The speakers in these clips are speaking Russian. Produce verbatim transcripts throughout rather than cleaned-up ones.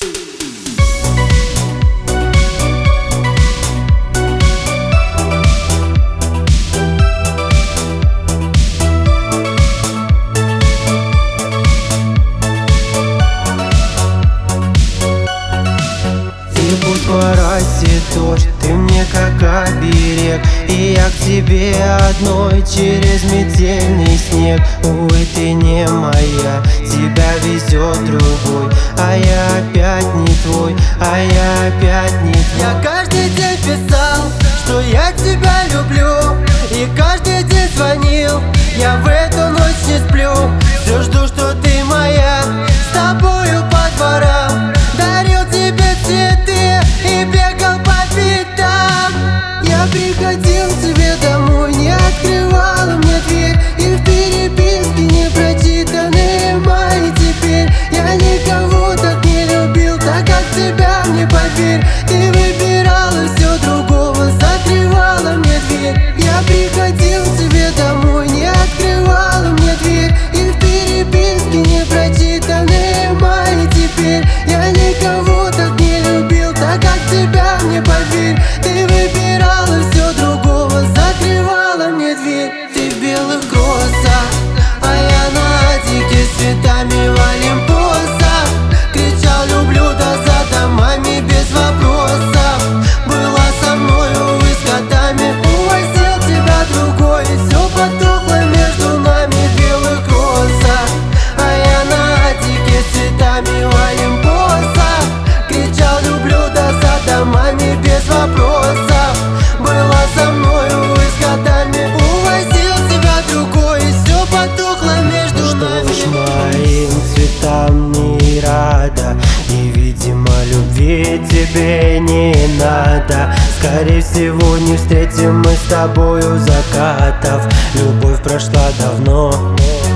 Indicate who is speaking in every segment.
Speaker 1: Пусть моросит дождь, ты мне как оберег, и я к тебе одной через метельный снег. Увы, ты не моя, тебя везет другой, а я опять не твой, а я опять не твой.
Speaker 2: Я каждый день писал, что я тебя люблю, и каждый день звонил, я в эту ночь не сплю. Все жду, что ты моя, с тобою по дворам, дарил тебе цветы и бегал по пятам. Я приходил к тебе домой, не открывала мне дверь, и в переписке не прочитанные мои теперь. Я никого так не любил, так как тебя, мне поверь. Ты выбирала все другого, закрывала мне дверь. Я приходил к тебе домой, не открывала мне дверь, и в переписке не прочитанные мои теперь. Я никого так не любил, так как тебя, мне поверь. Ты выбирала все другого, закрывала мне дверь. Ты в белых грозах, а я на Адике с цветами в Олимпосах. Кричал люблю, да за домами без вопросов. Была со мною вы с годами, увозил тебя другой, и все потухло между нами в белых розах, а я на Адике с цветами в Олимпосах. Кричал люблю, да за домами без вопросов. Была со мною вы с годами, увозил тебя другой, и все потухло между
Speaker 1: Что
Speaker 2: нами.
Speaker 1: ж моим цветам не рада, и, видимо, любви тебе не надо. Скорее всего, не встретим мы с тобою закатов. Любовь прошла давно.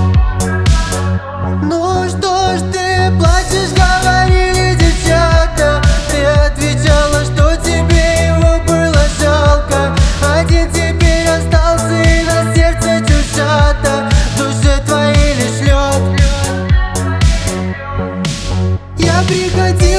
Speaker 2: Ну что ж ты плачешь, говорили девчата. Ты отвечала, что тебе его было жалко. Один теперь остался, и на сердце чужата, в душе твоей лишь лед. Я приходил